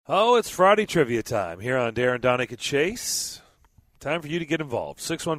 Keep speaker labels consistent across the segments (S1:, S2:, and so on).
S1: Oh, it's Friday trivia time here on Darren, Donick, and Chase. Time for you to get involved.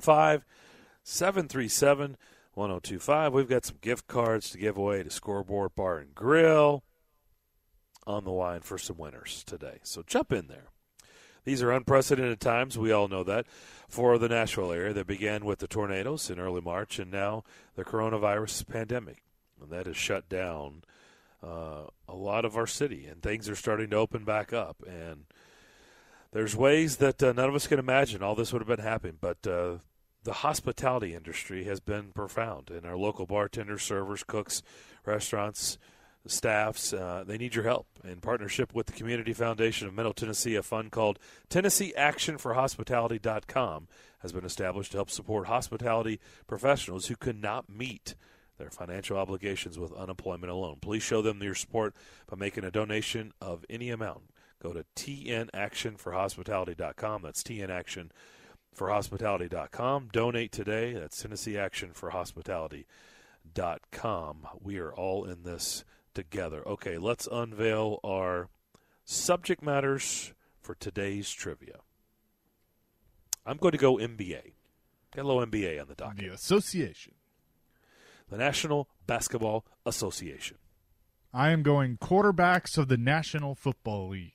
S1: 615-737-1025. We've got some gift cards to give away to Scoreboard Bar and Grill on the line for some winners today. So jump in there. These are unprecedented times. We all know that. For the Nashville area that began with the tornadoes in early March and now the coronavirus pandemic. And that has shut down a lot of our city, and things are starting to open back up. And there's ways that none of us can imagine all this would have been happening, but the hospitality industry has been profound. And our local bartenders, servers, cooks, restaurants, staffs, they need your help. In partnership with the Community Foundation of Middle Tennessee, a fund called TennesseeActionForHospitality.com has been established to help support hospitality professionals who could not meet their financial obligations with unemployment alone. Please show them your support by making a donation of any amount. Go to TNActionForHospitality.com. That's TNActionForHospitality.com. Donate today. That's TennesseeActionForHospitality.com. We are all in this together. Okay, let's unveil our subject matters for today's trivia. I'm going to go NBA. Got a little NBA on the docket.
S2: The association.
S1: The National Basketball Association.
S2: I am going quarterbacks of the National Football League.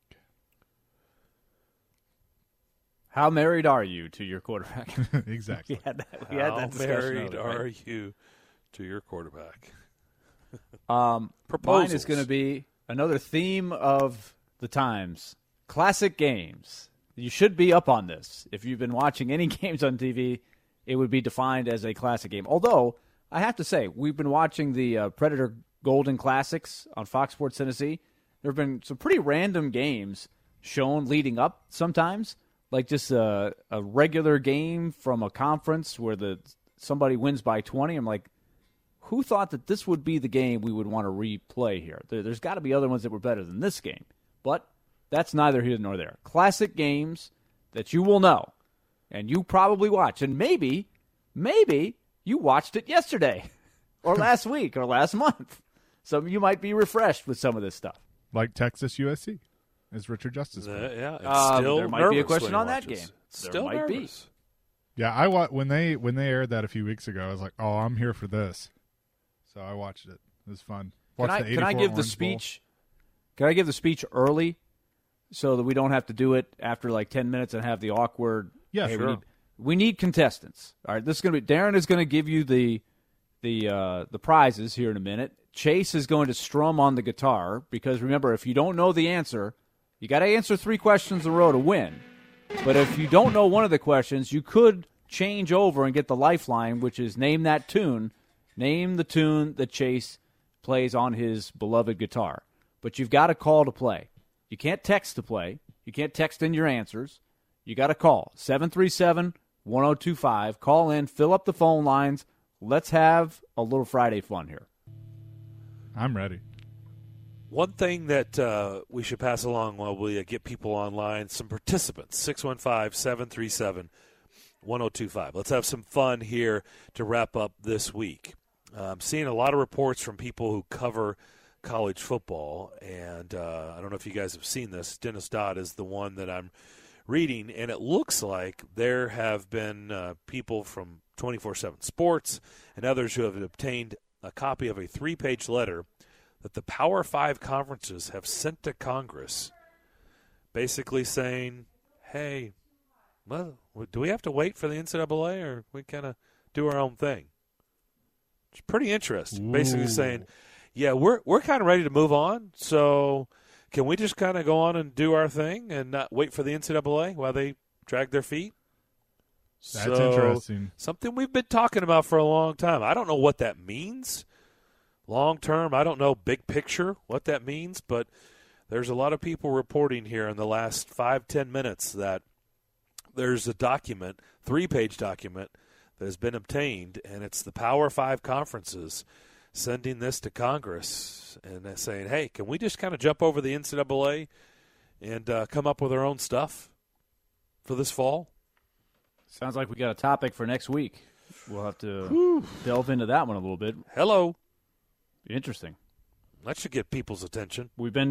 S3: How married are you to your quarterback?
S2: Exactly.
S3: We had that
S1: How
S3: discussion
S1: married
S3: earlier,
S1: are
S3: right?
S1: you to your quarterback?
S3: Mine is going to be another theme of the times. Classic games. You should be up on this. If you've been watching any games on TV, it would be defined as a classic game. Although, I have to say, we've been watching the Predator Golden Classics on Fox Sports Tennessee. There have been some pretty random games shown leading up sometimes, like just a regular game from a conference where somebody wins by 20. I'm like, who thought that this would be the game we would want to replay here? There's got to be other ones that were better than this game. But that's neither here nor there. Classic games that you will know, and you probably watch. And maybe you watched it yesterday or last week or last month. So you might be refreshed with some of this stuff.
S2: Like Texas USC, as Richard Justice.
S1: Yeah, it's still
S3: there might be a
S1: nervous
S3: question
S1: when
S3: on
S1: he
S3: that
S1: watches.
S3: game.
S1: Still
S3: There might be.
S1: nervous.
S2: Yeah, when they aired that a few weeks ago, I was like, oh, I'm here for this. So I watched it. It was fun.
S3: Can I give the speech? Can I give the speech early so that we don't have to do it after like 10 minutes and have the awkward?
S2: Yeah,
S3: hey,
S2: sure.
S3: We need contestants. All right, this is going to be Darren is going to give you the prizes here in a minute. Chase is going to strum on the guitar because remember, if you don't know the answer, you got to answer 3 questions in a row to win. But if you don't know one of the questions, you could change over and get the lifeline, which is name that tune. Name the tune that Chase plays on his beloved guitar. But you've got to call to play. You can't text to play. You can't text in your answers. You got to call. 737-1025. Call in. Fill up the phone lines. Let's have a little Friday fun here.
S2: I'm ready.
S1: One thing that we should pass along while we get people online, some participants, 615-737-1025. Let's have some fun here to wrap up this week. I'm seeing a lot of reports from people who cover college football, and I don't know if you guys have seen this. Dennis Dodd is the one that I'm reading, and it looks like there have been people from 24/7 Sports and others who have obtained a copy of a 3-page letter that the Power 5 conferences have sent to Congress basically saying, hey, well, do we have to wait for the NCAA or we kind of do our own thing? It's pretty interesting.
S2: Ooh.
S1: Basically saying, yeah, we're kind of ready to move on, so can we just kind of go on and do our thing and not wait for the NCAA while they drag their feet?
S2: That's interesting.
S1: Something we've been talking about for a long time. I don't know what that means long term. I don't know big picture what that means, but there's a lot of people reporting here in the last 5-10 minutes that there's a document, 3-page document, that has been obtained, and it's the Power 5 conferences sending this to Congress and saying, hey, can we just kind of jump over the NCAA and come up with our own stuff for this fall?
S3: Sounds like we got a topic for next week. We'll have to delve into that one a little bit.
S1: Hello.
S3: Interesting.
S1: That should get people's attention.
S3: We've been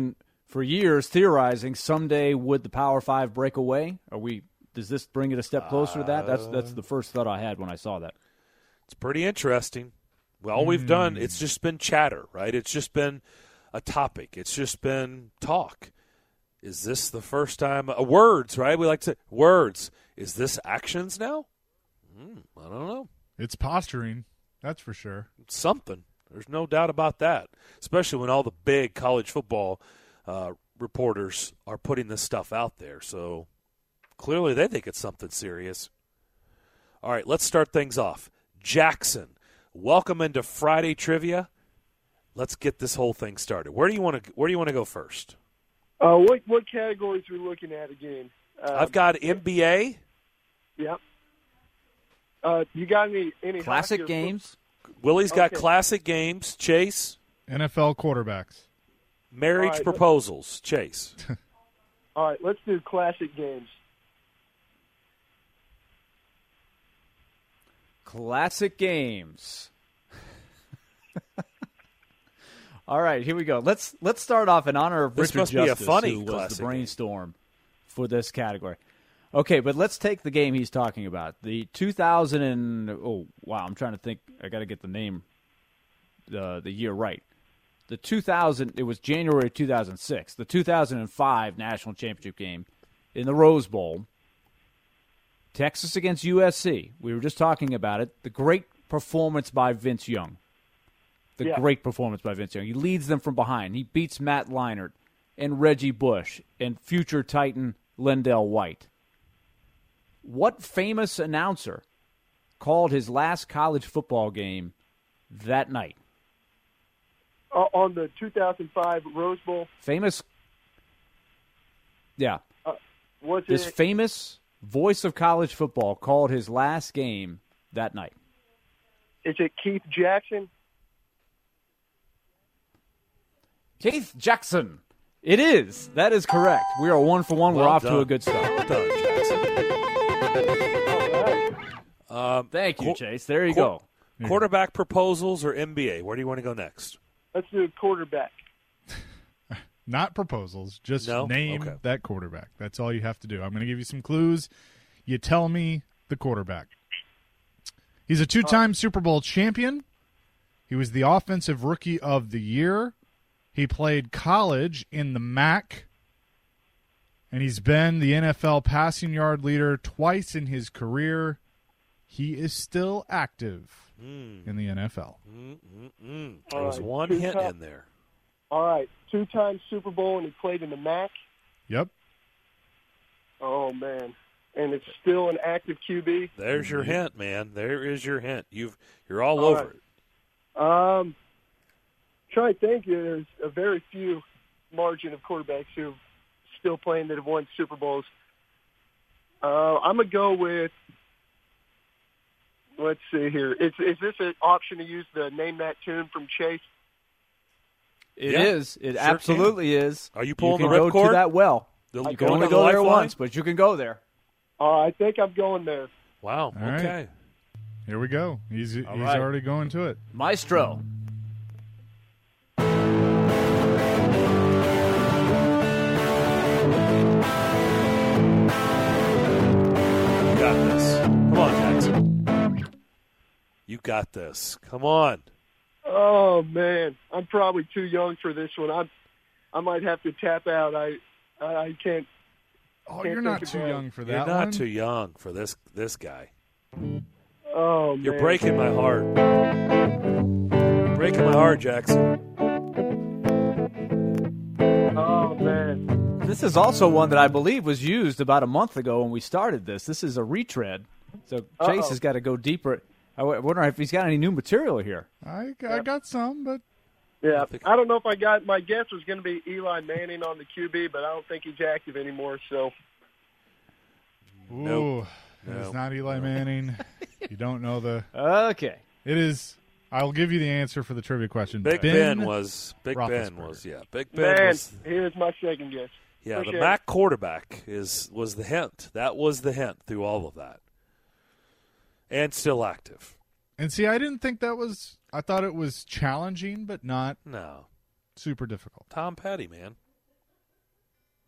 S3: for years theorizing someday would the Power 5 break away? Does this bring it a step closer to that? That's the first thought I had when I saw that.
S1: It's pretty interesting. Well, all we've done, it's just been chatter, right? It's just been a topic. It's just been talk. Is this the first time? Words, right? We like to words. Is this actions now? I don't know.
S2: It's posturing, that's for sure.
S1: It's something. There's no doubt about that, especially when all the big college football reporters are putting this stuff out there. So clearly they think it's something serious. All right, let's start things off. Jackson, welcome into Friday Trivia. Let's get this whole thing started. Where do you want to go first?
S4: What categories are we looking at again?
S1: I've got NBA.
S4: Yep. You got any
S3: classic games?
S1: Willie's got classic games. Chase.
S2: NFL quarterbacks.
S1: Marriage proposals. Chase.
S4: All right, let's do classic games.
S3: Classic games. All right, here we go. Let's start off in honor of Richard Justice, who was the brainstorm for this category. Okay, but let's take the game he's talking about. The 2000 and I'm trying to think. I got to get the name, the year right. The 2000. It was January 2006. The 2005 national championship game in the Rose Bowl. Texas against USC. We were just talking about it. The great performance by Vince Young. Great performance by Vince Young. He leads them from behind. He beats Matt Leinart and Reggie Bush and future Titan Lendell White. What famous announcer called his last college football game that night?
S4: On the 2005 Rose Bowl?
S3: Famous. Yeah.
S4: What's
S3: this famous voice of college football called his last game that night.
S4: Is it Keith Jackson?
S3: Keith Jackson. It is. That is correct. We are 1 for 1. We're off to a good start.
S1: Well done, Jackson.
S3: Thank you, Chase. There you go.
S1: Quarterback proposals or NBA? Where do you want to go next?
S4: Let's do quarterback.
S2: Not proposals. Just name that quarterback. That's all you have to do. I'm going to give you some clues. You tell me the quarterback. He's a 2-time Super Bowl champion. He was the Offensive Rookie of the Year. He played college in the MAC. And he's been the NFL passing yard leader twice in his career. He is still active in the NFL.
S1: There was one hint in there.
S4: All right. 2-time Super Bowl, and he played in the MAC?
S2: Yep.
S4: Oh, man. And it's still an active QB?
S1: There's your hint, man. There is your hint. You're all over it.
S4: Try to think. There's a very few margin of quarterbacks who are still playing that have won Super Bowls. I'm going to go with, let's see here. Is this an option to use the Name That Tune from Chase?
S3: It is. It absolutely is.
S1: Are you pulling
S3: the
S1: ripcord?
S3: You can go to that well. You can only go there once, but you can go there.
S4: I think I'm going there.
S1: Wow.
S2: All
S1: okay.
S2: Right. Here we go. He's already going to it.
S3: Maestro.
S1: You got this. Come on, Jackson. You got this. Come on.
S4: Oh, man. I'm probably too young for this one. I might have to tap out. I can't.
S2: Oh, you're not too young for that
S1: You're
S2: one.
S1: not too young for this guy.
S4: Oh, man.
S1: You're breaking my heart. You're breaking my heart, Jackson.
S4: Oh, man.
S3: This is also one that I believe was used about a month ago when we started this. This is a retread. So Chase has got to go deeper. I wonder if he's got any new material here.
S2: I got some, but...
S4: Yeah, I don't know if I got – my guess was going to be Eli Manning on the QB, but I don't think he's active anymore, so.
S2: Ooh, it's not Eli Manning. You don't know the –
S3: Okay.
S2: It is – I'll give you the answer for the trivia question.
S1: Big Ben was – Big Ben was –
S4: here's my second guess.
S1: Yeah, the MAC quarterback was the hint. That was the hint through all of that. And still active.
S2: And see, I didn't think that was – I thought it was challenging, but not
S1: no
S2: super difficult.
S1: Tom Petty, man.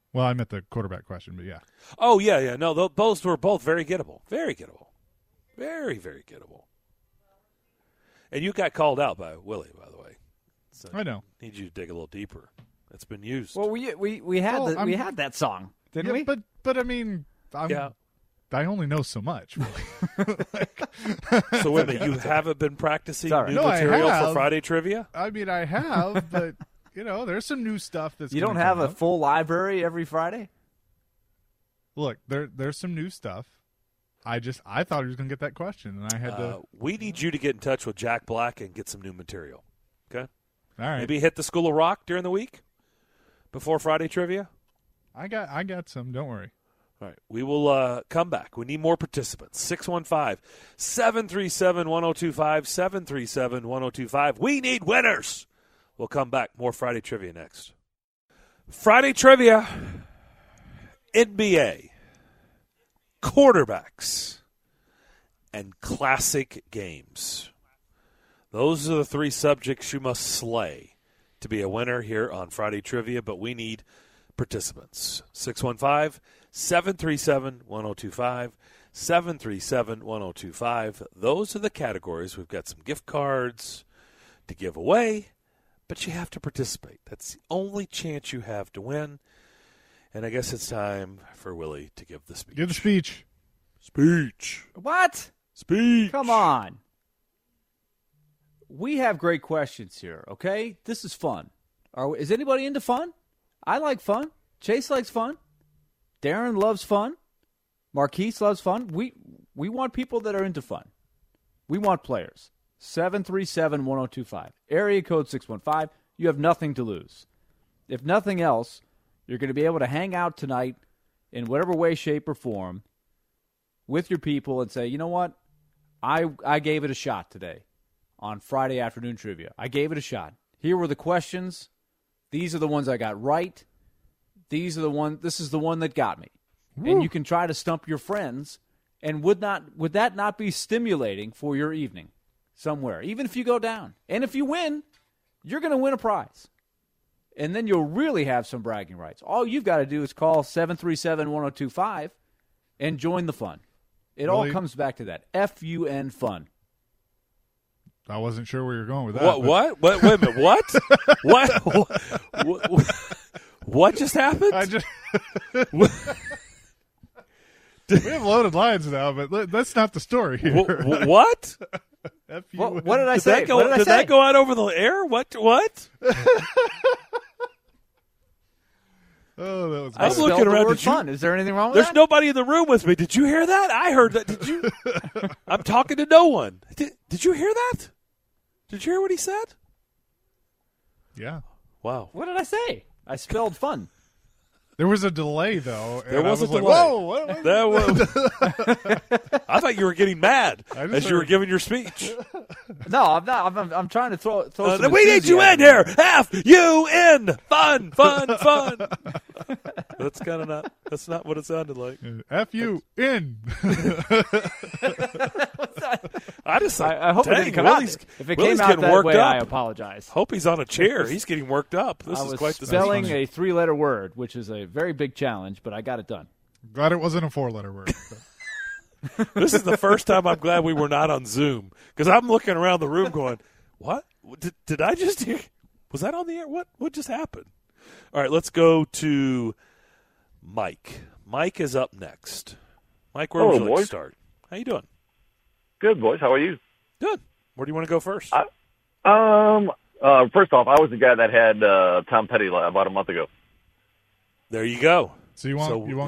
S2: Well, I meant the quarterback question, but yeah.
S1: Oh, yeah. No, those were both very gettable. Very gettable. Very, very gettable. And you got called out by Willie, by the way. So
S2: I know.
S1: Need you to dig a little deeper. It's been used.
S3: Well, we had we had that song, didn't we?
S2: But I mean, I only know so much. Really.
S1: So wait a minute, you haven't been practicing new material for Friday trivia?
S2: I mean, I have, but there's some new stuff that's.
S3: You don't have a full library every Friday?
S2: Look, there's some new stuff. I thought he was going to get that question, and I had to.
S1: We need you to get in touch with Jack Black and get some new material. Okay.
S2: All right.
S1: Maybe hit the School of Rock during the week before Friday trivia.
S2: I got some. Don't worry.
S1: All right. We will come back. We need more participants. 615-737-1025, 737-1025. We need winners. We'll come back. More Friday trivia next. Friday trivia, NBA, quarterbacks, and classic games. Those are the three subjects you must slay to be a winner here on Friday Trivia, but we need participants. 615-737-1025, 737-1025. Those are the categories. We've got some gift cards to give away, but you have to participate. That's the only chance you have to win. And I guess it's time for Willie to give the speech.
S2: Give the speech.
S1: Speech.
S3: What?
S1: Speech.
S3: Come on. We have great questions here, okay? This is fun. Is anybody into fun? I like fun. Chase likes fun. Darren loves fun. Marquise loves fun. We want people that are into fun. We want players. 737-1025. Area code 615. You have nothing to lose. If nothing else, you're going to be able to hang out tonight in whatever way, shape, or form with your people and say, you know what? I gave it a shot today on Friday afternoon trivia. I gave it a shot. Here were the questions. These are the ones I got right. This is the one that got me. Woo. And you can try to stump your friends. And would that not be stimulating for your evening somewhere, even if you go down? And if you win, you're going to win a prize. And then you'll really have some bragging rights. All you've got to do is call 737-1025 and join the fun. It all comes back to that. F-U-N, fun.
S2: I wasn't sure where you're going with that.
S1: What? Wait a minute. What? What just happened?
S2: We have loaded lines now, but that's not the story here.
S1: What?
S3: What did I say?
S1: Did that go out over the air? What?
S2: Oh, that was.
S3: I was looking around. Fun. Is there anything wrong with that?
S1: There's nobody in the room with me. Did you hear that? I heard that. Did you? I'm talking to no one. Did you hear that? Did you hear what he said?
S2: Yeah.
S1: Wow.
S3: What did I say? I spelled fun.
S2: There was a delay, though.
S1: There was a delay.
S2: Whoa! What
S1: I thought you were getting mad as you were giving your speech.
S3: No, I'm not. I'm trying to throw
S1: we need you in here. F-U-N. Fun. That's not what it sounded like.
S2: F-U-N.
S1: I
S3: hope it didn't come out. If it came out that way, I apologize.
S1: Hope he's on a chair. He's getting worked up. This is quite the
S3: spelling a 3-letter word, which is a very big challenge, but I got it done.
S2: Glad it wasn't a 4-letter word.
S1: This is the first time I'm glad we were not on Zoom, because I'm looking around the room going, what? Did I just hear? Was that on the air? What just happened? All right, let's go to Mike. Mike is up next. Mike, where would you like to start? How you doing?
S5: Good, boys. How are you?
S1: Good. Where do you want to go first?
S5: First off, I was the guy that had Tom Petty about a month ago.
S1: There you go.
S2: So you want
S1: it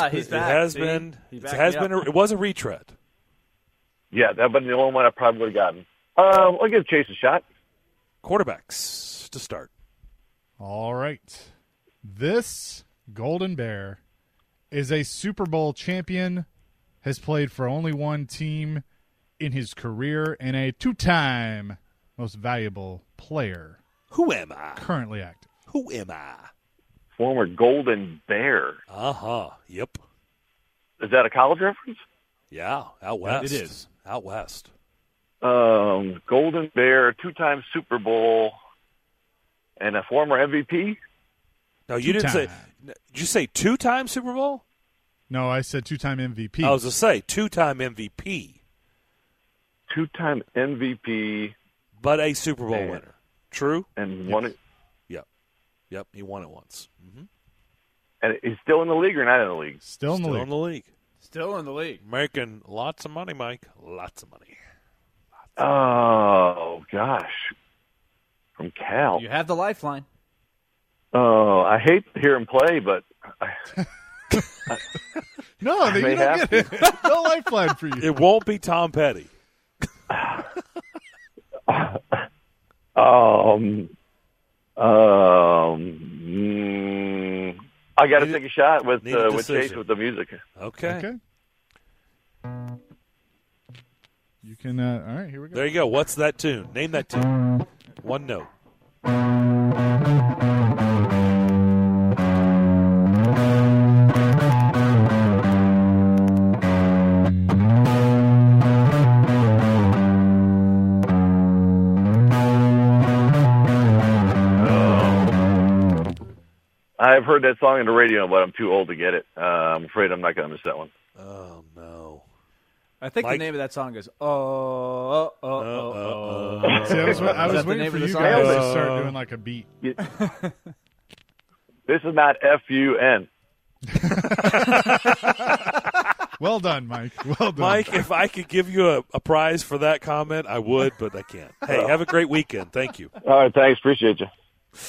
S1: was a retread.
S5: Yeah, that would be the only one I probably would have gotten. I'll give Chase a shot.
S1: Quarterbacks to start.
S2: All right. This Golden Bear is a Super Bowl champion, has played for only one team in his career, and a 2-time most valuable player.
S1: Who am I?
S2: Currently active.
S1: Who am I?
S5: Former Golden Bear.
S1: Uh-huh. Yep.
S5: Is that a college reference?
S1: Yeah, out west.
S3: It is.
S1: Out west.
S5: Golden Bear, 2-time Super Bowl, and a former MVP?
S1: No, you didn't say. Did you say 2-time Super Bowl?
S2: No, I said 2-time MVP.
S1: I was to say 2-time MVP.
S5: 2-time MVP.
S1: But a Super Bowl winner. True?
S5: And won it?
S1: Yep, he won it once. Mm-hmm.
S5: And he's still in the league or not in the league?
S2: Still in the league.
S3: Still in the league.
S1: Making lots of money, Mike. Lots of money.
S5: Oh, gosh. From Cal.
S3: You have the lifeline.
S5: Oh, I hate to hear him play, but
S2: no, you don't get it. No lifeline for you.
S1: It won't be Tom Petty.
S5: I got to take a shot with Chase with the music.
S1: Okay.
S2: You can. All right, here we go.
S1: There you go. What's that tune? Name that tune. One note.
S5: I've heard that song on the radio, but I'm too old to get it. I'm afraid I'm not going to miss that one.
S1: Oh, no.
S3: I think the name of that song is Oh.
S2: See, I was waiting for you guys to start doing like a beat.
S5: This is not F-U-N.
S2: Well done, Mike. Well done.
S1: Mike, if I could give you a prize for that comment, I would, but I can't. Hey, have a great weekend. Thank you.
S5: All right, thanks. Appreciate you.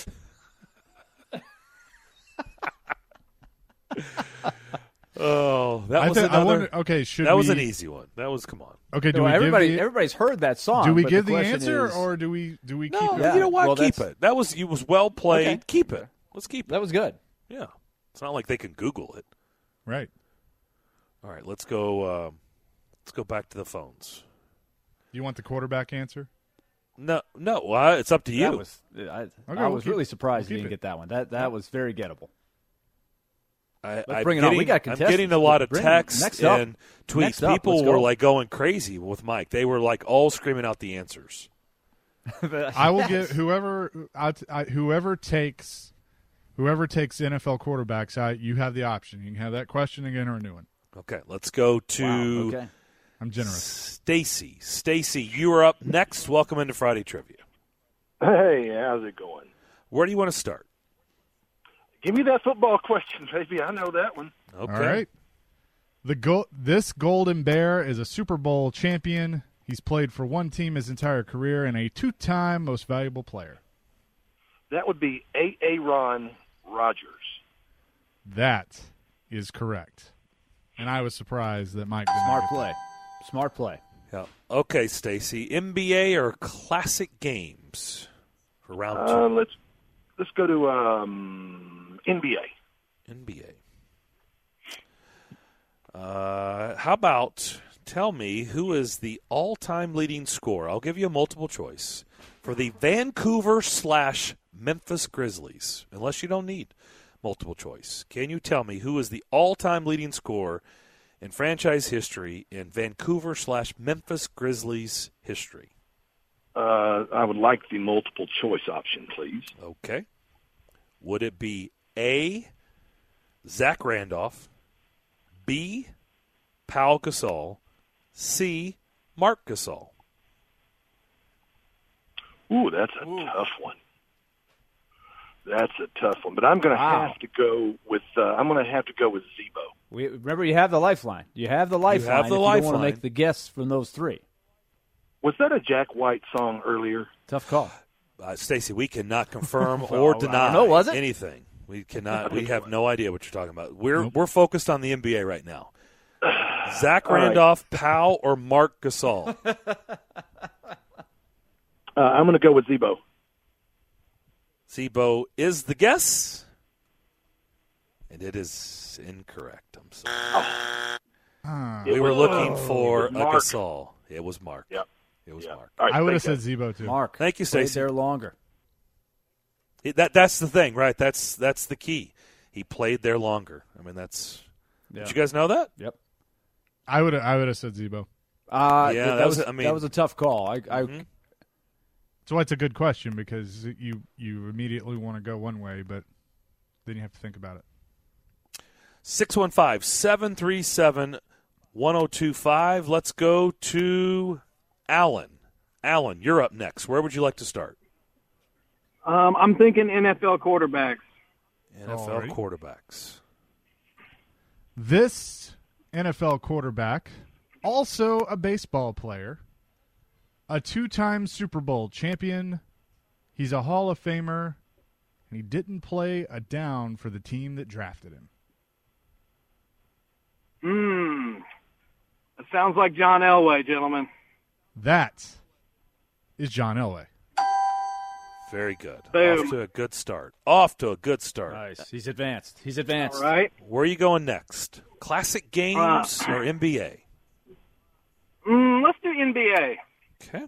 S1: Oh, that was another.
S2: Okay,
S1: that was an easy one. That was come on.
S2: Okay,
S3: everybody's heard that song.
S2: Do we give the answer or do we keep it?
S1: Yeah. You know what? Keep it. It was well played. Okay. Keep it. Let's keep it.
S3: That was good.
S1: Yeah, it's not like they can Google it.
S2: Right.
S1: All right, let's go. Let's go back to the phones.
S2: You want the quarterback answer?
S1: No. It's up to you.
S3: I was really surprised you didn't get that one. That was very gettable.
S1: I'm getting a lot of texts and tweets. People were like going crazy with Mike. They were like all screaming out the answers.
S2: I will get whoever takes NFL quarterbacks. You have the option. You can have that question again or a new one.
S1: Okay, let's go to.
S2: Wow, okay. I'm generous.
S1: Stacy, you are up next. Welcome into Friday Trivia.
S4: Hey, how's it going?
S1: Where do you want to start?
S4: Give me that football question, baby. I know that one.
S1: Okay.
S2: All right. This Golden Bear is a Super Bowl champion. He's played for one team his entire career and a 2-time most valuable player.
S4: That would be Aaron Rodgers.
S2: That is correct. And I was surprised that Mike didn't.
S3: Smart play.
S1: Yeah. Okay, Stacy. NBA or classic games for round 2?
S4: Let's go to NBA.
S1: How about tell me who is the all-time leading scorer? I'll give you a multiple choice for the Vancouver/Memphis Grizzlies, unless you don't need multiple choice. Can you tell me who is the all-time leading scorer in franchise history in Vancouver/Memphis Grizzlies history?
S4: I would like the multiple choice option, please.
S1: Okay. Would it be A, Zach Randolph, B, Pau Gasol, C, Marc Gasol?
S4: Ooh, that's a tough one. That's a tough one, but I'm going to have to go with Zebo.
S3: Remember, you have the lifeline. You have the lifeline. You don't want to make the guess from those three.
S4: Was that a Jack White song earlier?
S3: Tough call.
S1: Stacy, we cannot confirm or deny anything. We cannot. We have no idea what you're talking about. We're focused on the NBA right now. Zach Randolph, Pau, or Marc Gasol?
S4: I'm going to go with Zebo.
S1: Zebo is the guess, and it is incorrect. I'm sorry. We were looking for a Gasol. It was Marc.
S4: Yep.
S1: It was Marc.
S2: Right, I would have said Zebo too.
S3: Marc.
S1: Thank you, Stacey.
S3: Played there longer.
S1: That's the thing, right? That's the key. He played there longer. I mean, that's. Yeah. Did you guys know that?
S3: Yep.
S2: I would have said Zebo.
S3: That was a tough call.
S2: That's why it's a good question because you immediately want to go one way, but then you have to think about it.
S1: 615-737-1025. Let's go to Alan. Alan, you're up next. Where would you like to start?
S6: I'm thinking NFL quarterbacks.
S1: NFL quarterbacks.
S2: This NFL quarterback, also a baseball player, a 2-time Super Bowl champion. He's a Hall of Famer, and he didn't play a down for the team that drafted him.
S6: It sounds like John Elway, gentlemen.
S2: That is John Elway.
S1: Very good.
S6: Boom.
S1: Off to a good start.
S3: Nice. He's advanced. All
S6: right.
S1: Where are you going next? Classic games or NBA?
S6: Let's do NBA.
S1: Okay.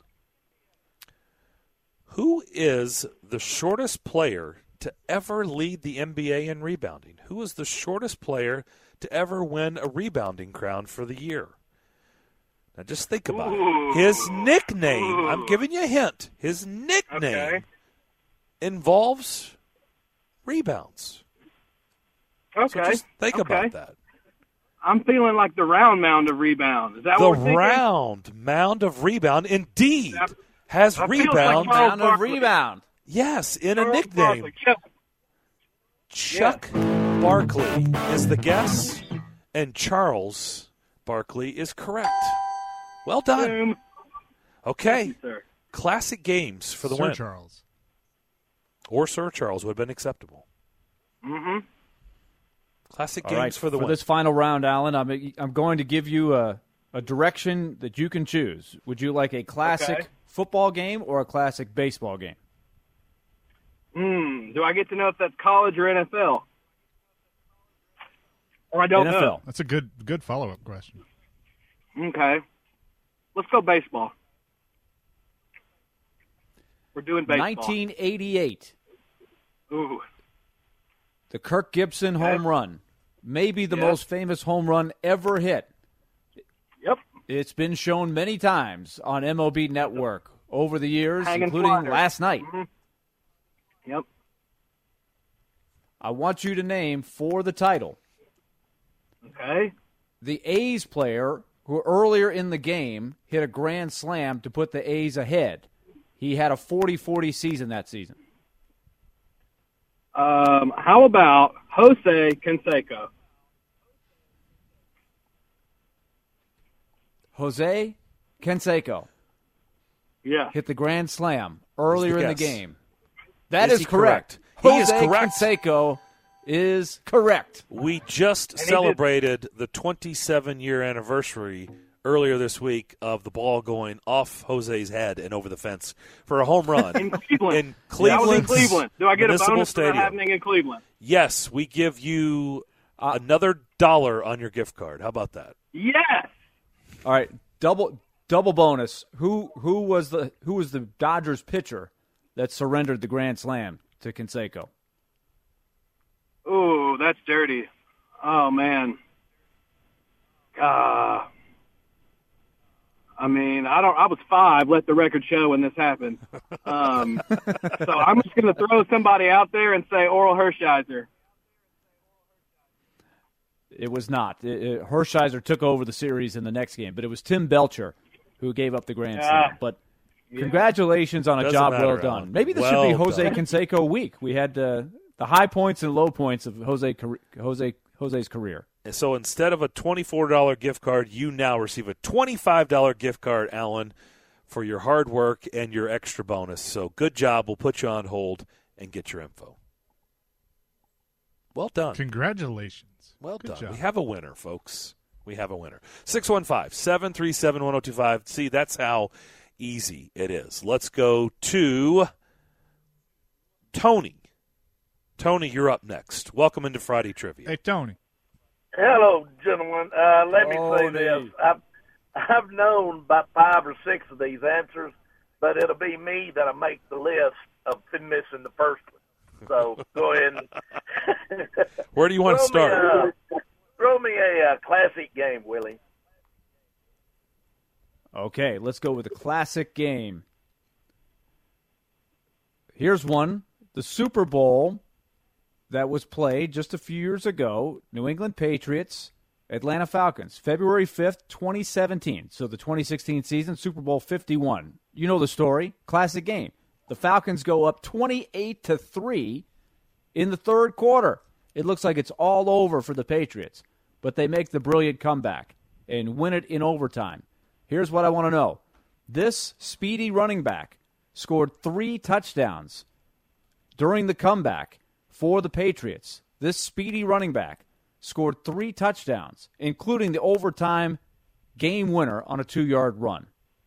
S1: Who is the shortest player to ever lead the NBA in rebounding? Who is the shortest player to ever win a rebounding crown for the year? Now just think about it. His nickname, I'm giving you a hint, his nickname involves rebounds.
S6: Okay.
S1: So just think about that.
S6: I'm feeling like the round mound of rebound. Is that
S1: the
S6: what we're thinking?
S1: round mound of rebound indeed has rebound.
S6: Like
S3: mound of rebound.
S1: Yes, in a
S6: Charles
S1: nickname.
S6: Barkley.
S1: Chuck Barkley is the guess, and Charles Barkley is correct. Well done.
S6: Boom.
S1: Okay.
S6: Thank you, sir.
S1: Classic games for the
S2: Sir
S1: win.
S2: Charles.
S1: Or Sir Charles would have been acceptable.
S6: Mm-hmm.
S1: Classic
S3: All
S1: games
S3: right,
S1: for the win.
S3: this final round, Alan, I'm going to give you a direction that you can choose. Would you like a classic football game or a classic baseball game?
S6: Do I get to know if that's college or NFL? Or I don't
S3: NFL.
S6: know.
S2: That's a good follow-up question.
S6: Okay. Let's go baseball. We're doing baseball.
S3: 1988.
S6: Ooh.
S3: The Kirk Gibson home run. Maybe the most famous home run ever hit.
S6: Yep.
S3: It's been shown many times on MLB Network over the years, including
S6: flyers.
S3: last night.
S6: Mm-hmm. Yep.
S3: I want you to name for the title
S6: Okay.
S3: the A's player who earlier in the game hit a grand slam to put the A's ahead. He had a 40-40 season that season.
S6: How about Jose Canseco?
S3: Jose Canseco
S6: Yeah.
S3: hit the grand slam earlier in the
S1: guess?
S3: game. That
S1: Is
S3: is
S1: he
S3: correct.
S1: He
S3: Jose
S1: is correct.
S3: Canseco is correct.
S1: We just celebrated the 27-year anniversary earlier this week of the ball going off Jose's head and over the fence for a home run.
S6: In Cleveland.
S1: In Cleveland.
S6: That was in Cleveland. Do I get a
S1: Municipal
S6: bonus for
S1: Stadium.
S6: happening in Cleveland?
S1: Yes, we give you another $1 on your gift card. How about that?
S6: Yes.
S3: All right, double bonus. Who was the Dodgers pitcher that surrendered the grand slam to Canseco?
S6: Ooh, that's dirty. Oh man. I mean, I was 5. Let the record show when this happened. So I'm just going to throw somebody out there and say Oral Hershiser.
S3: It was not. Hershiser took over the series in the next game, but it was Tim Belcher who gave up the grand slam. But congratulations on a
S1: Doesn't
S3: job
S1: matter,
S3: well done.
S1: Alan.
S3: Maybe this
S1: Well
S3: should be Jose
S1: done.
S3: Canseco week. We had the high points and low points of Jose's career.
S1: And so instead of a $24 gift card, you now receive a $25 gift card, Alan, for your hard work and your extra bonus. So good job. We'll put you on hold and get your info. Well done.
S2: Congratulations.
S1: Well
S2: Good
S1: done.
S2: job.
S1: We have a winner, folks. We have a winner. 615-737-1025. See, that's how easy it is. Let's go to Tony. Tony, you're up next. Welcome into Friday Trivia.
S2: Hey, Tony.
S7: Hello, gentlemen. Let me say this. I've known about 5 or 6 of these answers, but it'll be me that'll make the list of missing the first one. So go ahead and
S1: Where do you want to start?
S7: Throw me a classic game, Willie.
S3: Okay, let's go with a classic game. Here's one. The Super Bowl that was played just a few years ago, New England Patriots, Atlanta Falcons, February 5th, 2017. So the 2016 season, Super Bowl 51. You know the story. Classic game. The Falcons go up 28-3 in the third quarter. It looks like it's all over for the Patriots, but they make the brilliant comeback and win it in overtime. Here's what I want to know. This speedy running back scored 3 touchdowns during the comeback for the Patriots. This speedy running back scored 3 touchdowns, including the overtime game winner on a 2-yard run.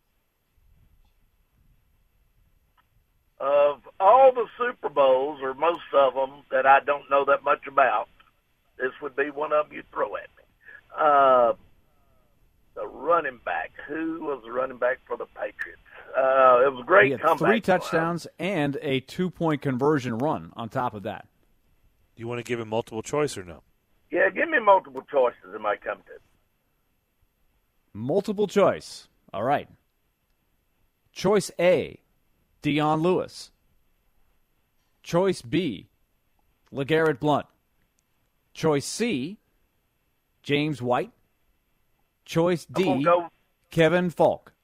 S7: Of all the Super Bowls, or most of them, that I don't know that much about, this would be one of them you'd throw at me. The running back. Who was the running back for the Patriots? It was a great comeback.
S3: 3 touchdowns and a 2-point conversion run on top of that.
S1: Do you want to give him multiple choice or no?
S7: Yeah, give me multiple choices. It might come to.
S3: Multiple choice. All right. Choice A, Dion Lewis. Choice B, LeGarrette Blount. Choice C, James White. Choice D, Kevin Falk.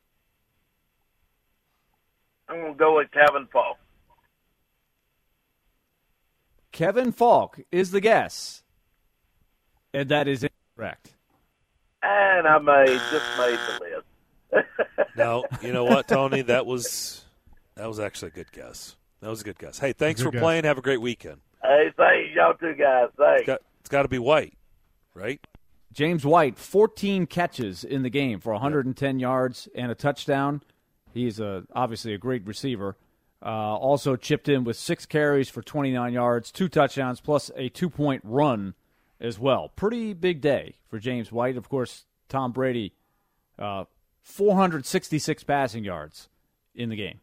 S7: I'm going to go with Kevin Falk.
S3: Kevin Falk is the guess. And that is incorrect.
S7: And just made the list.
S1: No, you know what, Tony? That was actually a good guess. That was a good guess. Hey, thanks for playing. Have a great weekend.
S7: Hey, thanks, y'all two guys. Thanks.
S1: It's got to be White, right?
S3: James White, 14 catches in the game for 110 yards and a touchdown. He's obviously a great receiver. Also chipped in with 6 carries for 29 yards, 2 touchdowns, plus a 2-point run as well. Pretty big day for James White. Of course, Tom Brady, 466 passing yards in the game.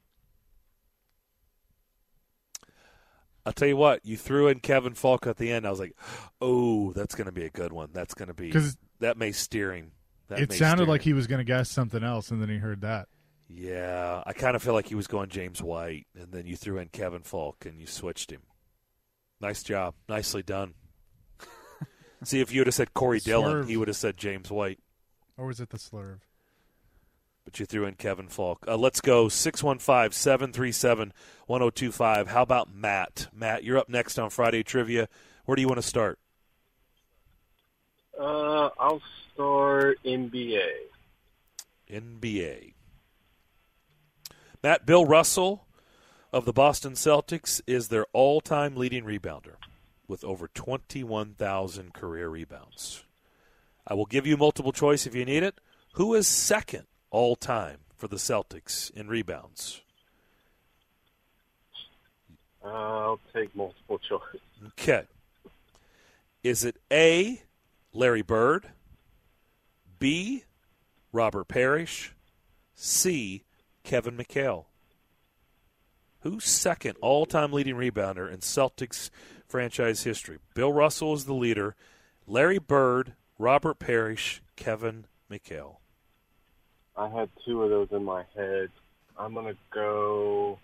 S1: I'll tell you what, you threw in Kevin Falk at the end. I was like, oh, that's going to be a good one. That's going to be – that may steer him.
S2: It sounded like he was going to guess something else, and then he heard that.
S1: Yeah, I kind of feel like he was going James White, and then you threw in Kevin Falk, and you switched him. Nice job. Nicely done. See, if you would have said Corey Dillon, he would have said James White.
S2: Or was it the slurve?
S1: But you threw in Kevin Falk. Let's go 615-737-1025. How about Matt? Matt, you're up next on Friday Trivia. Where do you want to start?
S8: I'll start NBA.
S1: NBA. Matt, Bill Russell of the Boston Celtics is their all-time leading rebounder with over 21,000 career rebounds. I will give you multiple choice if you need it. Who is second all-time for the Celtics in rebounds?
S8: I'll take multiple choice.
S1: Okay. Is it A, Larry Bird, B, Robert Parrish, C, Kevin McHale? Who's second all-time leading rebounder in Celtics franchise history? Bill Russell is the leader. Larry Bird, Robert Parrish, Kevin McHale.
S8: I had 2 of those in my head. I'm going to go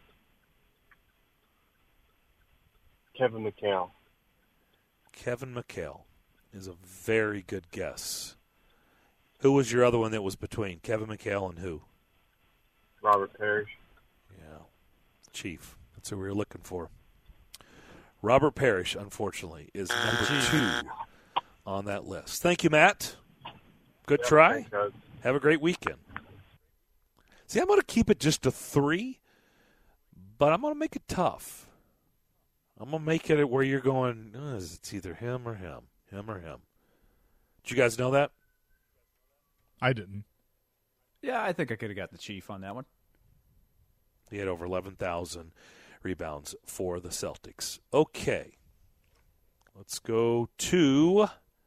S8: Kevin McHale.
S1: Kevin McHale is a very good guess. Who was your other one that was between Kevin McHale and who?
S8: Robert Parrish.
S1: Yeah, Chief. That's who we were looking for. Robert Parrish, unfortunately, is number 2 on that list. Thank you, Matt. Good try.
S8: Thanks,
S1: have a great weekend. See, I'm going to keep it just to 3, but I'm going to make it tough. I'm going to make it where you're going, it's either him or him, him or him. Did you guys know that?
S2: I didn't.
S3: Yeah, I think I could have got the Chief on that one.
S1: He had over 11,000 rebounds for the Celtics. Okay. Let's go to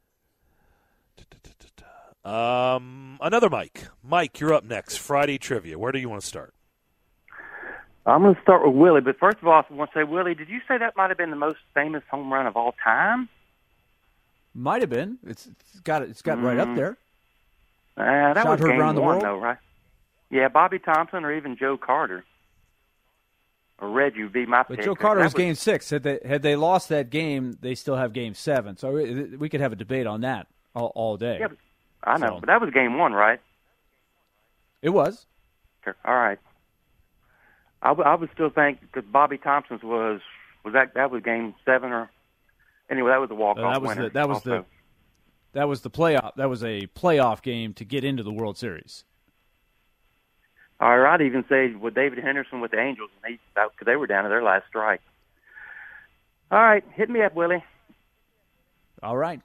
S1: another Mike. Mike, you're up next. Friday Trivia. Where do you want to start?
S9: I'm going to start with Willie, but first of all, I want to say, Willie, did you say that might have been the most famous home run of all time?
S3: Might have been. It's got right up there.
S9: That
S3: Shot
S9: was
S3: heard
S9: game
S3: around the
S9: one,
S3: world.
S9: though, right? Yeah, Bobby Thompson or even Joe Carter. or Reggie would be my
S3: pick.
S9: But
S3: Joe Carter was Game 6. Had they lost that game, they still have Game 7. So we could have a debate on that all day.
S9: Yeah, I know, but that was Game 1, right?
S3: It was.
S9: Sure. All right. I would still think because Bobby Thompson's was Game 7 or anyway that was a walk-off winner.
S3: That was the playoff. That was a playoff game to get into the World Series.
S9: All right, I'd even say with David Henderson with the Angels, because they were down to their last strike. All right, hit me up, Willie.
S3: All right.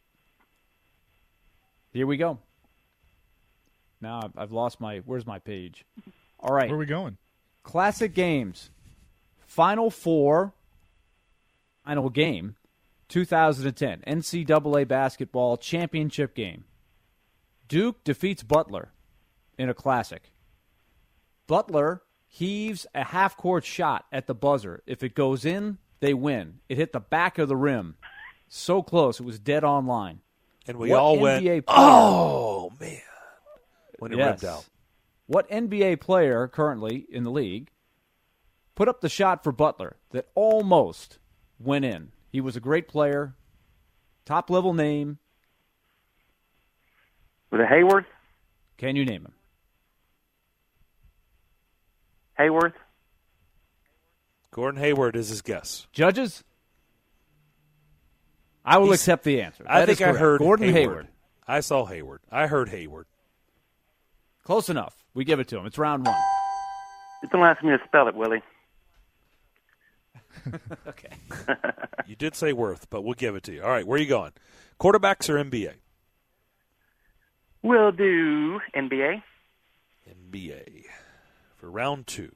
S3: Here we go. Now I've lost where's my page? All right.
S2: Where are we going?
S3: Classic games. Final Four. Final game. 2010. NCAA basketball championship game. Duke defeats Butler in a classic. Butler heaves a half-court shot at the buzzer. If it goes in, they win. It hit the back of the rim. So close. It was dead on line.
S1: And we all went, oh, man, when it ripped out.
S3: What NBA player currently in the league put up the shot for Butler that almost went in? He was a great player, top-level name.
S9: Was it Hayworth?
S3: Can you name him?
S9: Hayworth?
S1: Gordon Hayward is his guess.
S3: Judges? I will accept the answer.
S1: I think I heard
S3: Gordon Hayward.
S1: I saw Hayward. I heard Hayward.
S3: Close enough. We give it to him. It's round 1.
S9: Just don't ask me to spell it, Willie.
S3: Okay.
S1: You did say Worth, but we'll give it to you. All right, where are you going? Quarterbacks or NBA?
S9: We'll do NBA.
S1: NBA for round 2.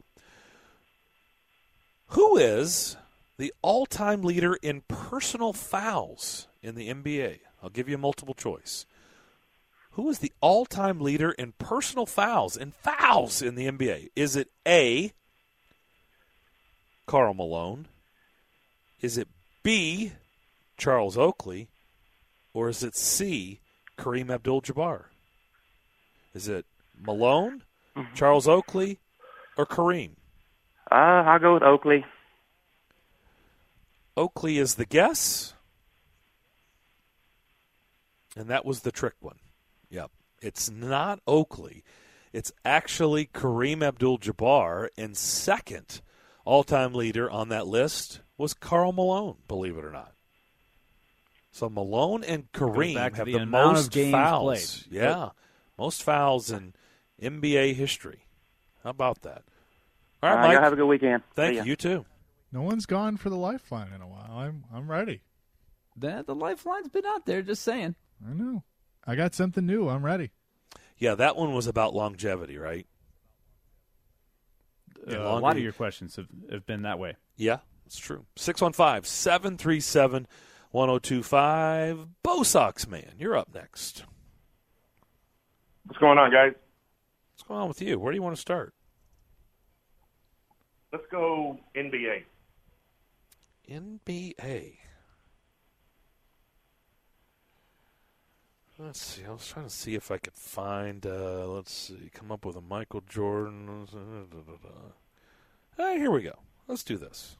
S1: Who is the all-time leader in personal fouls in the NBA? I'll give you a multiple choice. Who is the all-time leader in personal fouls in the NBA? Is it A, Karl Malone? Is it B, Charles Oakley? Or is it C, Kareem Abdul-Jabbar? Is it Malone, Charles Oakley, or Kareem?
S9: I'll go with Oakley.
S1: Oakley is the guess. And that was the trick one. Yep. It's not Oakley. It's actually Kareem Abdul-Jabbar. And second all-time leader on that list was Karl Malone, believe it or not. So Malone and Kareem have the most fouls.
S3: Played.
S1: Yeah. Most fouls in NBA history. How about that? All right, Mike.
S9: Y'all have a good weekend.
S1: Thank you. You too.
S2: No one's gone for the lifeline in a while. I'm ready.
S3: The lifeline's been out there, just saying.
S2: I know. I got something new. I'm ready.
S1: Yeah, that one was about longevity, right?
S3: A lot of your questions have been that way.
S1: Yeah, it's true. 615-737-1025. Bo Sox man, you're up next.
S8: What's going on, guys?
S1: What's going on with you? Where do you want to start?
S8: Let's go NBA.
S1: NBA. Let's see. I was trying to see if I could find, come up with a Michael Jordan. Hey, here we go. Let's do this.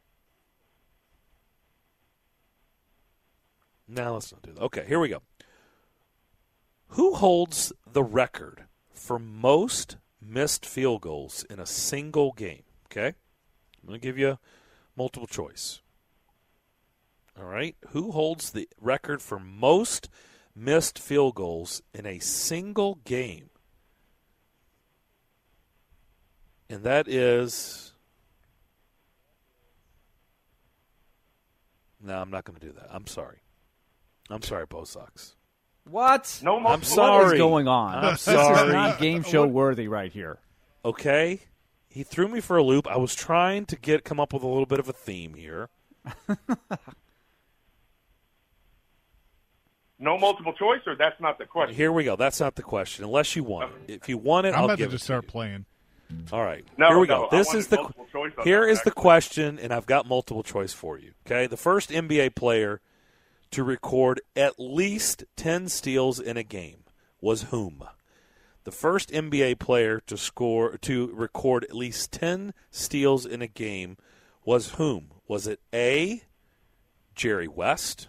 S1: No, let's not do that. Okay, here we go. Who holds the record for most missed field goals in a single game? Okay? I'm going to give you multiple choice. All right? Who holds the record for most missed field goals in a single game? And that is... No, I'm not going to do that. I'm sorry. Bo Sox.
S3: What?
S8: No,
S1: I'm sorry.
S3: What is going on?
S1: I'm sorry.
S3: This is not game show worthy right here.
S1: Okay? He threw me for a loop. I was trying to come up with a little bit of a theme here.
S8: No multiple choice, or that's not the question?
S1: Here we go. That's not the question, unless you want it. If you want it,
S2: I'm
S1: I'll
S2: about
S1: give
S2: to just start playing.
S1: All right.
S8: No,
S1: here we go.
S8: No,
S1: This is the question, and I've got multiple choice for you. Okay? The first NBA player to record at least 10 steals in a game was whom? The first NBA player to record at least 10 steals in a game was whom? Was it A, Jerry West,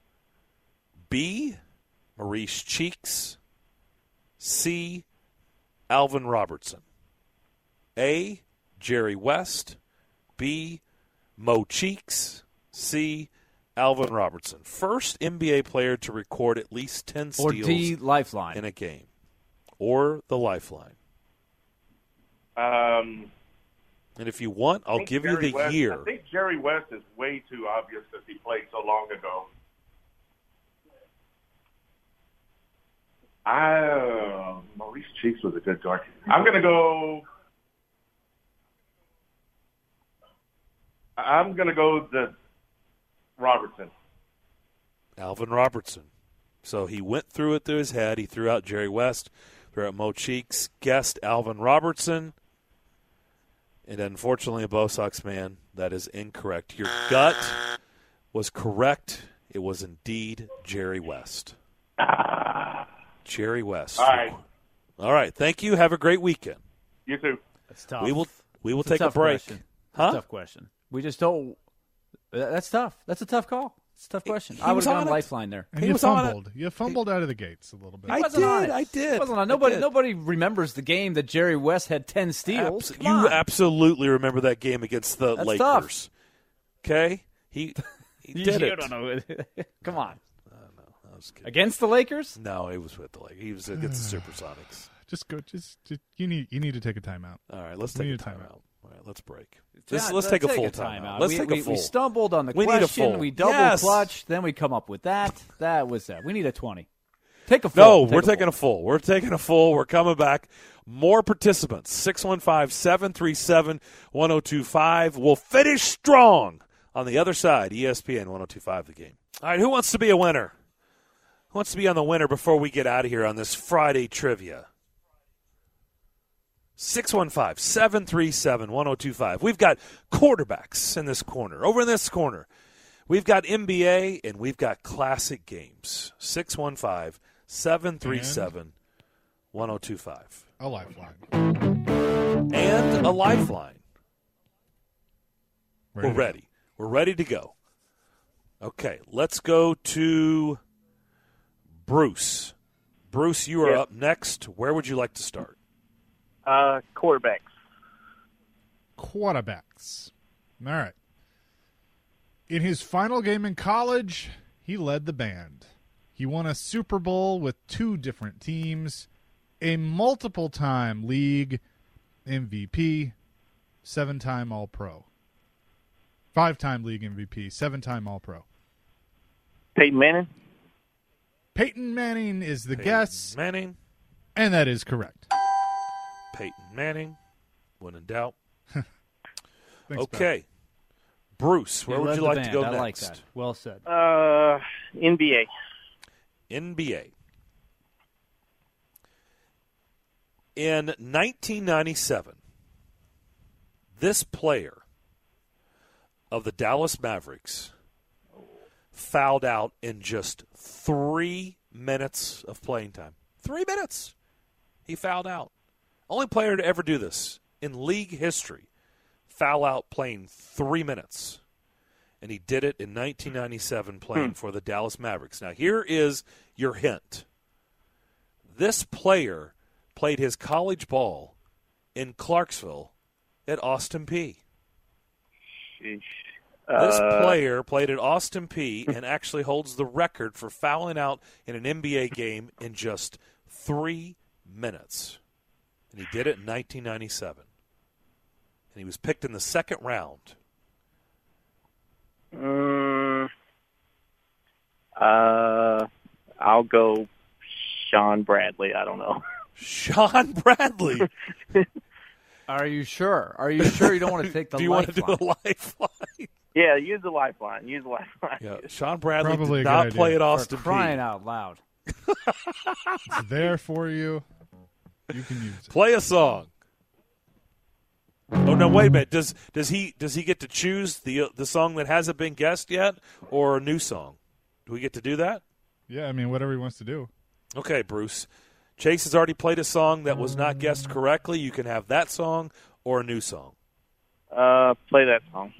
S1: B, Maurice Cheeks, C, Alvin Robertson? A, Jerry West, B, Mo Cheeks, C, Alvin Robertson. First NBA player to record at least 10 steals
S3: or D, Lifeline
S1: in a game. Or the Lifeline.
S10: And
S1: if you want, I'll give you the year.
S10: I think Jerry West is way too obvious because he played so long ago. Maurice Cheeks was a good guard. I'm going to go the Robertson.
S1: Alvin Robertson. So he went through his head. He threw out Jerry West, threw out Mo Cheeks, guessed Alvin Robertson. And unfortunately, a Bo Sox man, that is incorrect. Your gut was correct. It was indeed Jerry West. Jerry West. All right. Thank you. Have a great weekend.
S10: You too.
S3: That's tough.
S1: We will take a break.
S3: Question. Huh? Tough question. We just don't. That's tough. That's a tough call. It's a tough question. I would have gone Lifeline there.
S2: And you fumbled. You fumbled out of the gates a little bit.
S1: I did.
S3: Nobody remembers the game that Jerry West had 10 steals.
S1: You absolutely remember that game against the Lakers.
S3: Tough.
S1: Okay? He did it.
S3: You don't know. Come on.
S1: No, I was kidding.
S3: Against the Lakers?
S1: No, he was with the Lakers. He was against the Supersonics.
S2: Just go. Just you need to take a timeout.
S1: All right, let's take a timeout. All right, let's break.
S3: Let's
S1: take a full timeout. Let's take a full.
S3: We stumbled on the question. We double clutched. Then we come up with that. That was that. We need a 20. Take a full.
S1: No, we're taking a full. We're taking a full. We're coming back. More participants. 615-737-1025. We'll finish strong on the other side. ESPN 1025 The Game. All right, who wants to be a winner? Who wants to be on the winner before we get out of here on this Friday trivia? 615-737-1025. We've got quarterbacks in this corner. Over in this corner, we've got NBA and we've got classic games. 615-737-1025.
S2: A lifeline.
S1: And a lifeline. We're ready. We're ready to go. Okay, let's go to Bruce. Bruce, you are up next. Where would you like to start?
S6: Quarterbacks.
S2: All right. In his final game in college, he led the band. He won a Super Bowl with 2 different teams, a multiple-time league MVP, 7-time All-Pro. 5-time league MVP, 7-time All-Pro.
S6: Peyton Manning?
S2: Peyton Manning is the guess.
S1: Manning.
S2: And that is correct.
S1: Peyton Manning, when in doubt.
S2: Thanks,
S1: okay.
S2: Pat.
S1: Bruce, where would you like to go next?
S3: I like that. Well said.
S6: NBA.
S1: NBA. In 1997, this player of the Dallas Mavericks fouled out in just 3 minutes of playing time. 3 minutes. He fouled out. Only player to ever do this in league history. Foul out playing 3 minutes. And he did it in 1997 playing for the Dallas Mavericks. Now, here is your hint. This player played his college ball in Clarksville at Austin Peay. This player played at Austin Peay and actually holds the record for fouling out in an NBA game in just 3 minutes. And he did it in 1997. And he was picked in the second round.
S6: I'll go Sean Bradley. I don't know.
S1: Sean Bradley?
S3: Are you sure? Are you sure you don't want to take the lifeline?
S1: Do you want to do a lifeline?
S6: Yeah, use the lifeline.
S1: Yeah, Sean Bradley
S2: Probably
S1: did not play at Austin Peay.
S3: Crying out loud.
S2: It's there for you. You can use it.
S1: Play a song. Oh no! Wait a minute. Does he get to choose the song that hasn't been guessed yet, or a new song? Do we get to do that?
S2: Yeah, I mean whatever he wants to do.
S1: Okay, Bruce. Chase has already played a song that was not guessed correctly. You can have that song or a new song.
S11: Play that song.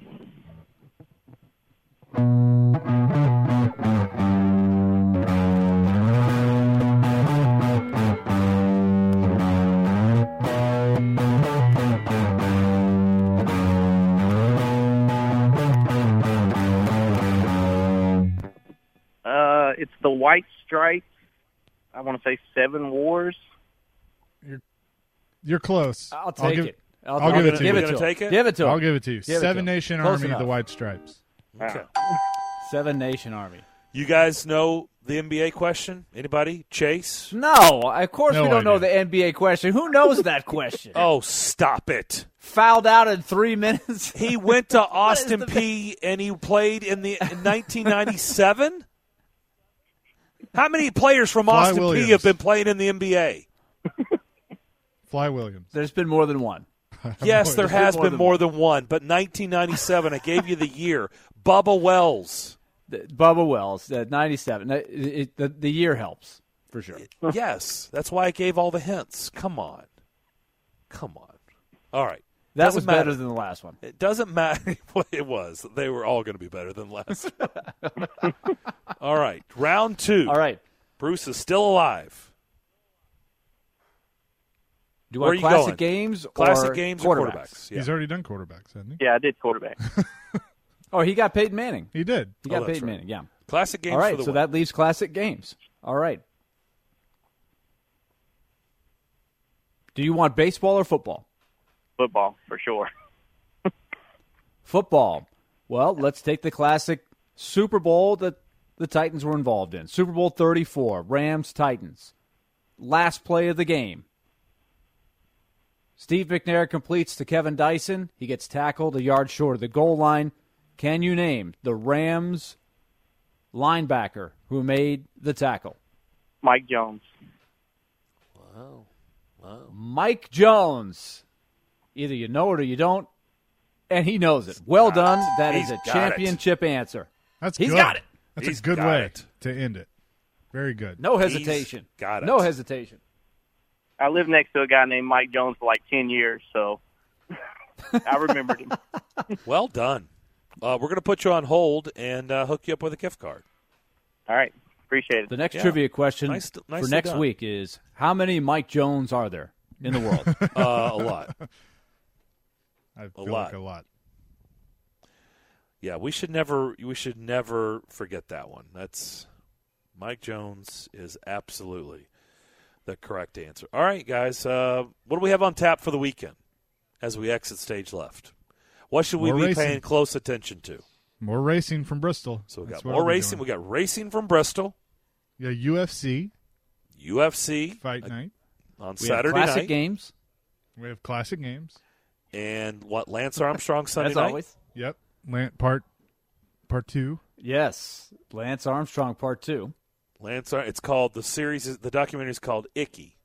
S11: It's the White Stripes. I want to say 7 Wars.
S2: You're close.
S3: I'll take it.
S2: I'll give it to you.
S3: Give it to him.
S2: I'll give it to you. Seven Nation Army, the White Stripes.
S1: Okay.
S3: 7 Nation Army.
S1: You guys know the NBA question? Anybody? Chase?
S3: No, of course we don't know the NBA question. Who knows that question?
S1: Oh, stop it.
S3: Fouled out in 3 minutes.
S1: He went to Austin Peay and he played in 1997? How many players from Austin Peay have been playing in the NBA?
S2: Fly Williams.
S3: There's been more than one.
S1: Yes, there has been more than one, but 1997, I gave you the year. Bubba Wells.
S3: Bubba Wells, 97. The year helps, for sure.
S1: Yes, that's why I gave all the hints. Come on. All right.
S3: That was better than the last one.
S1: It doesn't matter. It was. They were all going to be better than the last one. All right. Round 2.
S3: All right.
S1: Bruce is still alive.
S3: Do you want classic games or
S1: quarterbacks?
S2: Yeah. He's already done quarterbacks, hasn't he?
S11: Yeah, I did quarterback.
S3: Oh, he got Peyton Manning.
S2: He did.
S3: He got Peyton Manning, yeah.
S1: Classic games.
S3: All right,
S1: for the
S3: so
S1: win.
S3: that leaves classic games. All right. Do you want baseball or football?
S11: Football, for sure.
S3: Football. Well, let's take the classic Super Bowl that the Titans were involved in. Super Bowl 34, Rams-Titans. Last play of the game. Steve McNair completes to Kevin Dyson. He gets tackled a yard short of the goal line. Can you name the Rams linebacker who made the tackle?
S11: Mike Jones.
S1: Wow.
S3: Mike Jones. Either you know it or you don't, and he knows it. Well done. That is a championship answer.
S2: He's
S3: got it.
S2: That's a good way to end it. Very good.
S3: No hesitation.
S1: Got it.
S3: No hesitation.
S11: I lived next to a guy named Mike Jones for like 10 years, so I remembered him.
S1: Well done. We're going to put you on hold and hook you up with a gift card.
S11: All right. Appreciate it.
S3: The next trivia question for next week is, how many Mike Jones are there in the world?
S1: A lot.
S2: I feel like a lot.
S1: Yeah, we should never forget that one. That's Mike Jones is absolutely the correct answer. All right, guys, what do we have on tap for the weekend as we exit stage left? What should we be paying close attention to?
S2: More racing from Bristol.
S1: So we got more racing. We got racing from Bristol.
S2: Yeah, UFC
S1: fight
S2: night
S1: on
S3: we
S1: Saturday
S3: have classic
S1: night.
S3: games.
S2: We have classic games.
S1: And what, Lance Armstrong Sunday
S3: As
S1: night?
S3: always.
S2: Yep. Part 2.
S3: Yes. Lance Armstrong Part 2.
S1: It's called the documentary is called Icky.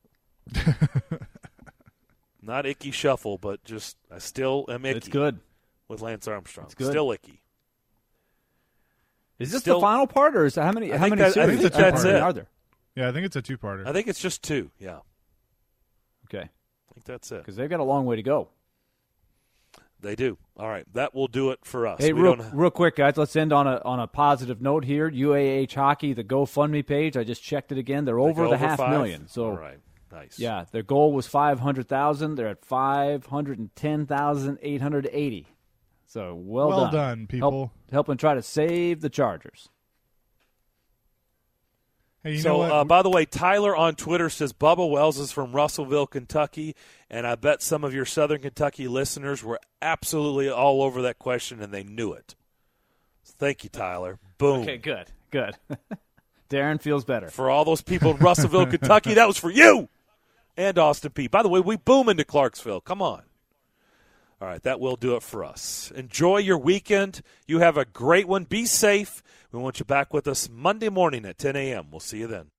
S1: Not Icky Shuffle, but just I still am icky.
S3: It's good.
S1: With Lance Armstrong.
S3: It's good.
S1: Still icky.
S3: Is this the final part, or is how many
S1: I think
S3: series
S1: that's it.
S3: are there?
S2: Yeah, I think it's a 2-parter.
S1: I think it's just 2, yeah.
S3: Okay.
S1: I think that's it.
S3: Because they've got a long way to go.
S1: They do. All right, that will do it for us.
S3: Hey, real quick, guys, let's end on a positive note here. UAH Hockey, the GoFundMe page, I just checked it again. They're over the $500,000. So,
S1: all right, nice.
S3: Yeah, their goal was $500,000. They're at $510,880. So well
S2: done, people.
S3: Helping try to save the Chargers.
S2: Hey, you know what?
S1: By the way, Tyler on Twitter says Bubba Wells is from Russellville, Kentucky, and I bet some of your Southern Kentucky listeners were absolutely all over that question, and they knew it. Thank you, Tyler. Boom.
S3: Okay, good. Darren feels better.
S1: For all those people in Russellville, Kentucky, that was for you and Austin Peay. By the way, we boom into Clarksville. Come on. All right, that will do it for us. Enjoy your weekend. You have a great one. Be safe. We want you back with us Monday morning at 10 a.m. We'll see you then.